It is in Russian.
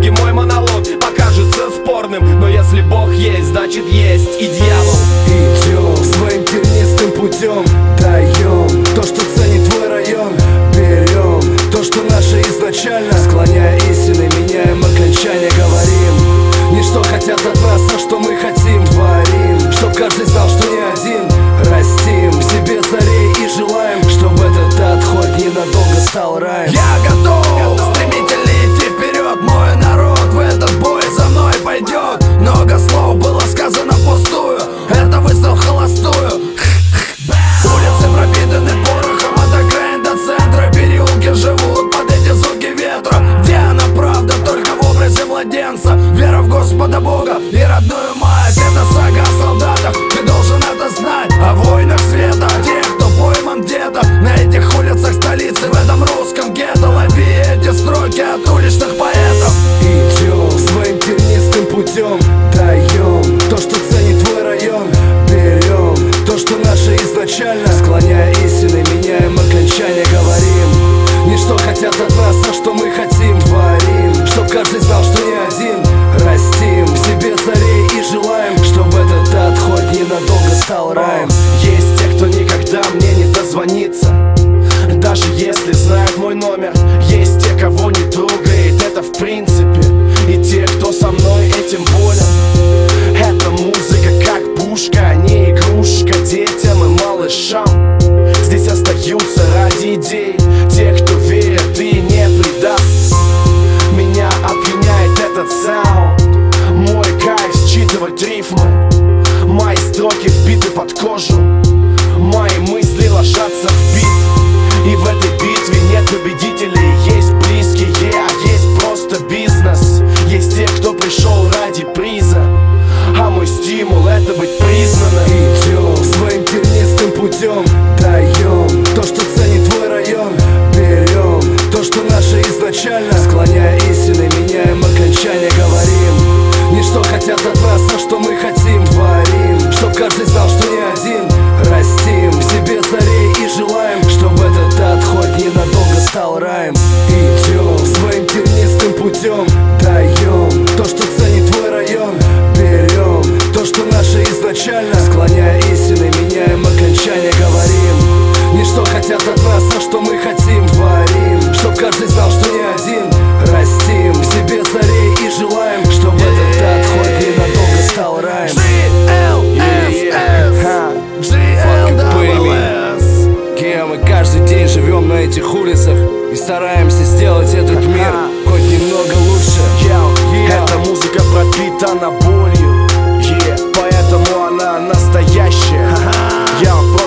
итоге мой монолог покажется спорным, но если Бог есть, значит есть и дьявол. Идем своим тернистым путем, даем то, что ценит твой район, берем то, что наше изначально, склоняя истины, меняем окончания, говорим не что хотят от нас, а что мы хотим, творим, чтоб каждый знал, что не один, растим в себе зарей и желаем, чтобы этот ад хоть ненадолго стал раем. Я готов стремительно идти вперед, мой народ в этот бой за мной пойдет. Много слов было сказано впустую, это выстрел в холостую. Улицы пропитаны порохом от окраин до центра, переулки живут под эти звуки ветра. Где она правда, только в образе младенца, вера в Господа Бога и родную мать. Это сага о солдатах, ты должен это знать, о войнах света, о тех, кто пойман где-то на этих улицах столицы, в этом русском гетто. Лови эти строки от уличных поэтов. Идем своим тернистым путем, даем то, что ценит твой район, берем то, что наше изначально, склоняя истины, меняем окончания, говорим не что хотят от нас, а что мы хотим, творим, чтоб каждый знал, что не один, растим в себе зарей и желаем, чтобы этот ад хоть ненадолго стал раем. Есть те, кто никогда мне не дозвонится, даже если знает мой номер. Есть те, кого не трогает это в принципе, и те, кто со мной этим болен. Эта музыка как пушка, а не игрушка детям и малышам. Здесь остаются ради идей те, кто верит и не предаст. Меня опьяняет этот саунд, мой кайф считывать рифмы, мои строки вбиты под кожу, мои мысли ложатся в бит. И в этой битве нет победителей, есть близкие, а есть просто бизнес. Есть те, кто пришел ради приза, а мой стимул — это быть признанным. Идем своим тернистым путем, даем то, что ценит твой район, берем то, что наше изначально, склоняя истины, меняем окончания, говорим не что хотят от нас, а что мы хотим, творим, чтоб каждый знал, что не один, растим в себе зарей и желаем, чтобы этот ад хоть ненадолго стал раем. Идем своим тернистым путем, даем то, что ценит твой район, берем то, что наше изначально, склоняя истины, меняем окончания, говорим не что хотят от нас, а что мы хотим, творим, чтоб каждый знал, что не один, растим в себе зарей и желаем, чтобы этот ад хоть ненадолго стал раем. Мы каждый день живем на этих улицах и стараемся сделать этот мир хоть немного лучше. Эта музыка пропитана болью, поэтому она настоящая. Я